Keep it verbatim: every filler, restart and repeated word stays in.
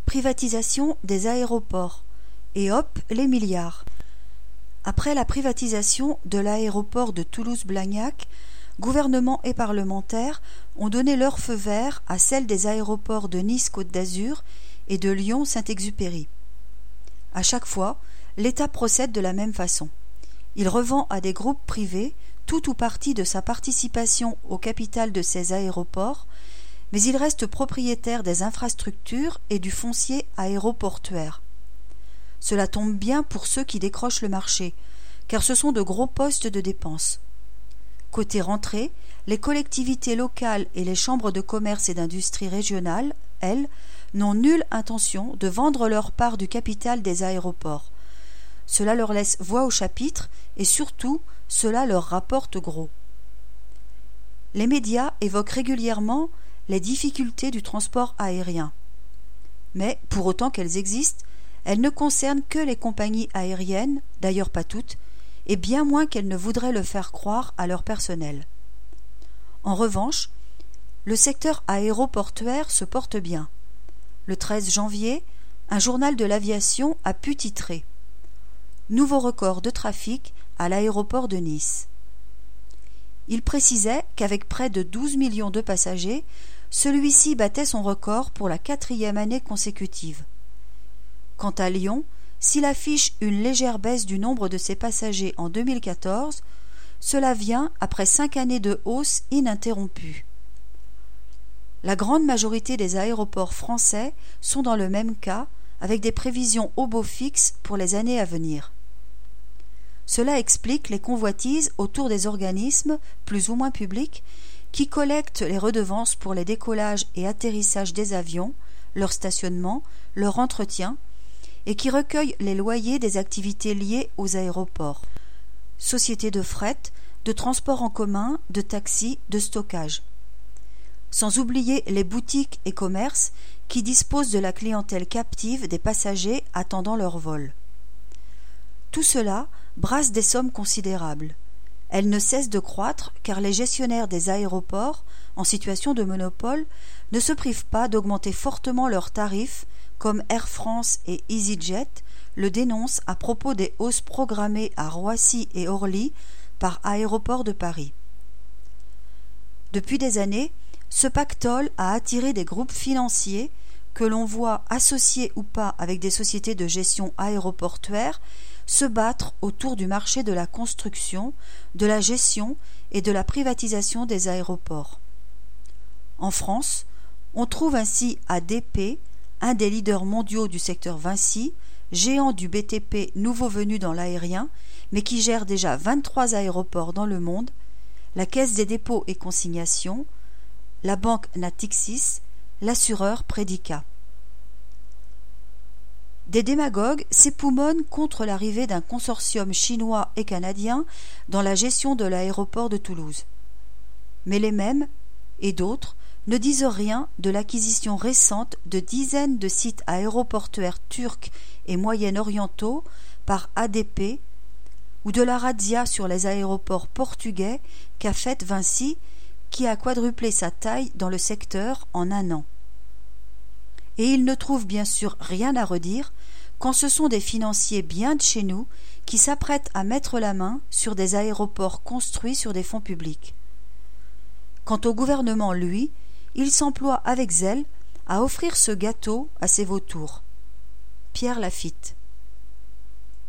Privatisation des aéroports. Et hop, les milliards. Après la privatisation de l'aéroport de Toulouse-Blagnac, gouvernement et parlementaires ont donné leur feu vert à celle des aéroports de Nice-Côte d'Azur et de Lyon-Saint-Exupéry. À chaque fois, l'État procède de la même façon. Il revend à des groupes privés tout ou partie de sa participation au capital de ces aéroports, mais il reste propriétaire des infrastructures et du foncier aéroportuaire. Cela tombe bien pour ceux qui décrochent le marché, car ce sont de gros postes de dépenses. Côté rentrée, les collectivités locales et les chambres de commerce et d'industrie régionales, elles, n'ont nulle intention de vendre leur part du capital des aéroports. Cela leur laisse voix au chapitre et surtout, cela leur rapporte gros. Les médias évoquent régulièrement les difficultés du transport aérien. Mais, pour autant qu'elles existent, elles ne concernent que les compagnies aériennes, d'ailleurs pas toutes, et bien moins qu'elles ne voudraient le faire croire à leur personnel. En revanche, le secteur aéroportuaire se porte bien. Le treize janvier, un journal de l'aviation a pu titrer « Nouveau record de trafic à l'aéroport de Nice ». Il précisait qu'avec près de douze millions de passagers, celui-ci battait son record pour la quatrième année consécutive. Quant à Lyon, s'il affiche une légère baisse du nombre de ses passagers en deux mille quatorze, cela vient après cinq années de hausse ininterrompue. La grande majorité des aéroports français sont dans le même cas, avec des prévisions au beau fixe pour les années à venir. Cela explique les convoitises autour des organismes, plus ou moins publics, qui collectent les redevances pour les décollages et atterrissages des avions, leur stationnement, leur entretien, et qui recueillent les loyers des activités liées aux aéroports, sociétés de fret, de transport en commun, de taxis, de stockage. Sans oublier les boutiques et commerces qui disposent de la clientèle captive des passagers attendant leur vol. Tout cela brasse des sommes considérables. Elles ne cessent de croître car les gestionnaires des aéroports, en situation de monopole, ne se privent pas d'augmenter fortement leurs tarifs, comme Air France et EasyJet le dénoncent à propos des hausses programmées à Roissy et Orly par Aéroports de Paris. Depuis des années, ce pactole a attiré des groupes financiers que l'on voit associés ou pas avec des sociétés de gestion aéroportuaire se battre autour du marché de la construction, de la gestion et de la privatisation des aéroports. En France, on trouve ainsi A D P, un des leaders mondiaux du secteur Vinci, géant du B T P nouveau venu dans l'aérien, mais qui gère déjà vingt-trois aéroports dans le monde, la Caisse des dépôts et consignations, la banque Natixis, l'assureur Predica. Des démagogues s'époumonnent contre l'arrivée d'un consortium chinois et canadien dans la gestion de l'aéroport de Toulouse. Mais les mêmes, et d'autres, ne disent rien de l'acquisition récente de dizaines de sites aéroportuaires turcs et moyen-orientaux par A D P ou de la razzia sur les aéroports portugais qu'a faite Vinci, qui a quadruplé sa taille dans le secteur en un an. Et ils ne trouvent bien sûr rien à redire quand ce sont des financiers bien de chez nous qui s'apprêtent à mettre la main sur des aéroports construits sur des fonds publics. Quant au gouvernement, lui, il s'emploie avec zèle à offrir ce gâteau à ses vautours. Pierre Lafitte.